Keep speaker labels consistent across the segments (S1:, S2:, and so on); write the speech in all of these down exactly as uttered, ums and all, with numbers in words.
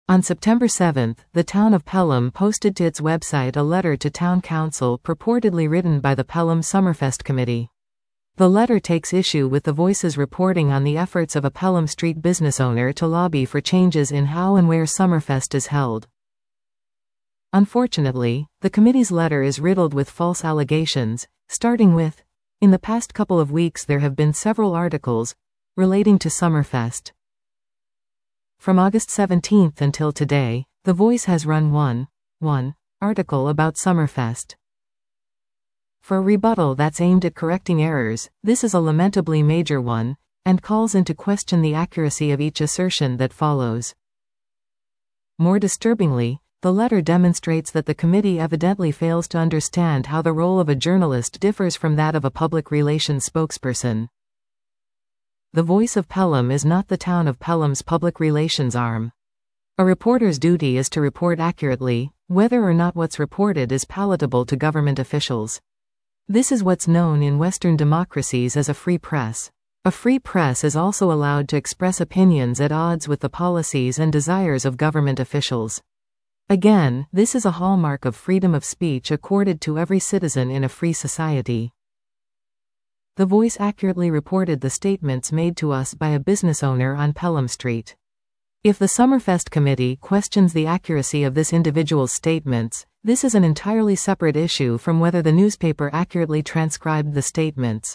S1: On September seventh, the town of Pelham posted to its website a letter to town council purportedly written by the Pelham Summerfest Committee. The letter takes issue with the Voice's reporting on the efforts of a Pelham Street business owner to lobby for changes in how and where Summerfest is held. Unfortunately, the committee's letter is riddled with false allegations, starting with, "In the past couple of weeks there have been several articles relating to Summerfest." From August seventeenth until today, The Voice has run one, one article about Summerfest. For a rebuttal that's aimed at correcting errors, this is a lamentably major one, and calls into question the accuracy of each assertion that follows. More disturbingly, the letter demonstrates that the committee evidently fails to understand how the role of a journalist differs from that of a public relations spokesperson. The Voice of Pelham is not the town of Pelham's public relations arm. A reporter's duty is to report accurately, whether or not what's reported is palatable to government officials. This is what's known in Western democracies as a free press. A free press is also allowed to express opinions at odds with the policies and desires of government officials. Again, this is a hallmark of freedom of speech accorded to every citizen in a free society. The Voice accurately reported the statements made to us by a business owner on Pelham Street. If the Summerfest Committee questions the accuracy of this individual's statements, this is an entirely separate issue from whether the newspaper accurately transcribed the statements.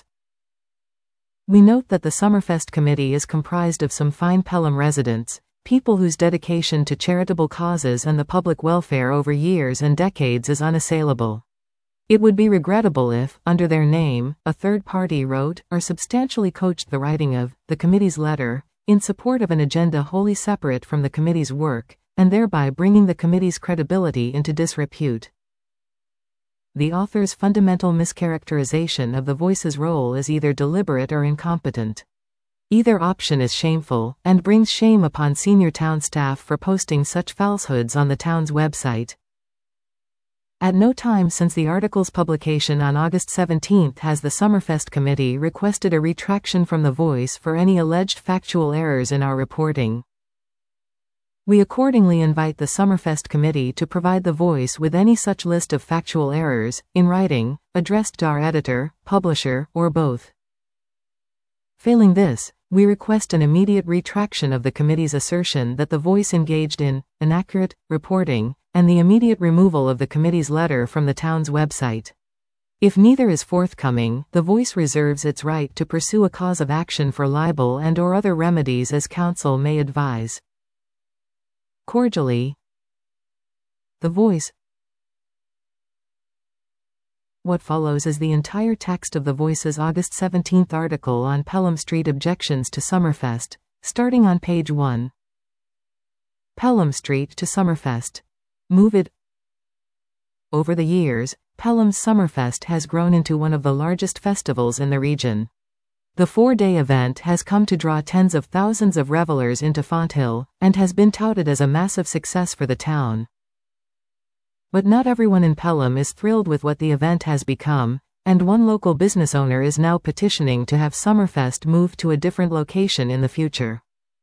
S1: We note that the Summerfest Committee is comprised of some fine Pelham residents, people whose dedication to charitable causes and the public welfare over years and decades is unassailable. It would be regrettable if, under their name, a third party wrote, or substantially coached the writing of, the committee's letter, in support of an agenda wholly separate from the committee's work, and thereby bringing the committee's credibility into disrepute. The author's fundamental mischaracterization of the Voice's role is either deliberate or incompetent. Either option is shameful, and brings shame upon senior town staff for posting such falsehoods on the town's website. At no time since the article's publication on August seventeenth has the Summerfest Committee requested a retraction from The Voice for any alleged factual errors in our reporting. We accordingly invite the Summerfest Committee to provide The Voice with any such list of factual errors, in writing, addressed to our editor, publisher, or both. Failing this, we request an immediate retraction of the committee's assertion that The Voice engaged in inaccurate reporting, and the immediate removal of the committee's letter from the town's website. If neither is forthcoming, The Voice reserves its right to pursue a cause of action for libel and or other remedies as counsel may advise. Cordially, The Voice. What follows is the entire text of The Voice's August seventeenth article on Pelham Street objections to Summerfest, starting on page one. Pelham Street to Summerfest. Move it. Over the years, Pelham's Summerfest has grown into one of the largest festivals in the region. The four-day event has come to draw tens of thousands of revelers into Fonthill, and has been touted as a massive success for the town. But not everyone in Pelham is thrilled with what the event has become, and one local business owner is now petitioning to have Summerfest move to a different location in the future.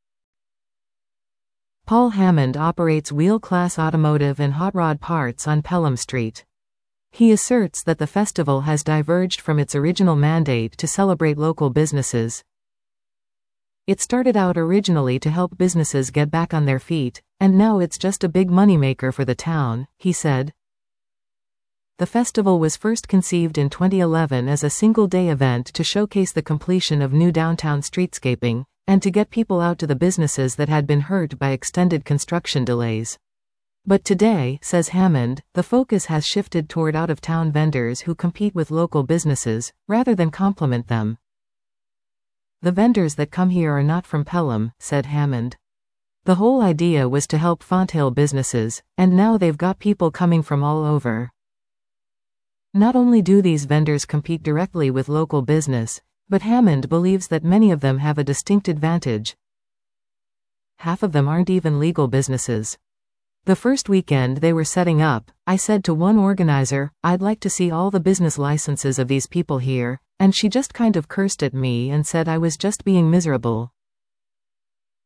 S1: Paul Hammond operates wheel-class automotive and hot rod parts on Pelham Street. He asserts that the festival has diverged from its original mandate to celebrate local businesses. It started out originally to help businesses get back on their feet, and now it's just a big moneymaker for the town, he said. The festival was first conceived in twenty eleven as a single-day event to showcase the completion of new downtown streetscaping, and to get people out to the businesses that had been hurt by extended construction delays. But today, says Hammond, the focus has shifted toward out-of-town vendors who compete with local businesses, rather than complement them. The vendors that come here are not from Pelham, said Hammond. The whole idea was to help Fonthill businesses, and now they've got people coming from all over. Not only do these vendors compete directly with local business, but Hammond believes that many of them have a distinct advantage. Half of them aren't even legal businesses. The first weekend they were setting up, I said to one organizer, I'd like to see all the business licenses of these people here, and she just kind of cursed at me and said I was just being miserable.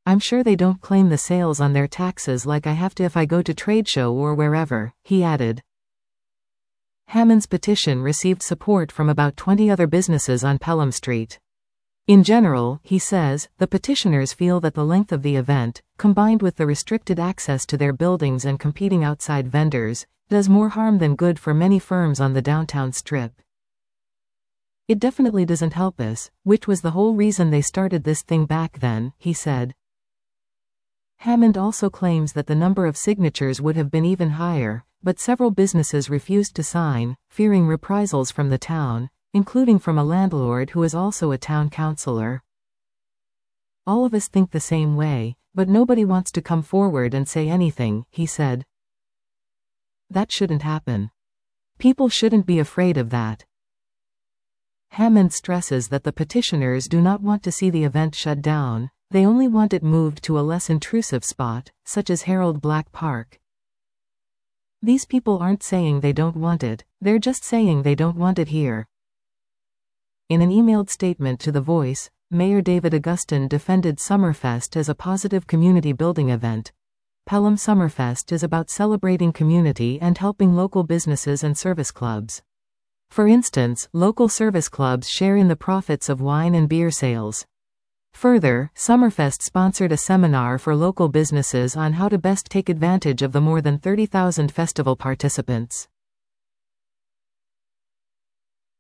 S1: I'm sure they don't claim the sales on their taxes like I have to if I go to trade show or wherever, he added. Hammond's petition received support from about twenty other businesses on Pelham Street. In general, he says, the petitioners feel that the length of the event, combined with the restricted access to their buildings and competing outside vendors, does more harm than good for many firms on the downtown strip. It definitely doesn't help us, which was the whole reason they started this thing back then, he said. Hammond also claims that the number of signatures would have been even higher, but several businesses refused to sign, fearing reprisals from the town, including from a landlord who is also a town councillor. All of us think the same way, but nobody wants to come forward and say anything, he said. That shouldn't happen. People shouldn't be afraid of that. Hammond stresses that the petitioners do not want to see the event shut down, they only want it moved to a less intrusive spot, such as Harold Black Park. These people aren't saying they don't want it, they're just saying they don't want it here. In an emailed statement to The Voice, Mayor David Augustin defended Summerfest as a positive community building event. Pelham Summerfest is about celebrating community and helping local businesses and service clubs. For instance, local service clubs share in the profits of wine and beer sales. Further, Summerfest sponsored a seminar for local businesses on how to best take advantage of the more than thirty thousand festival participants.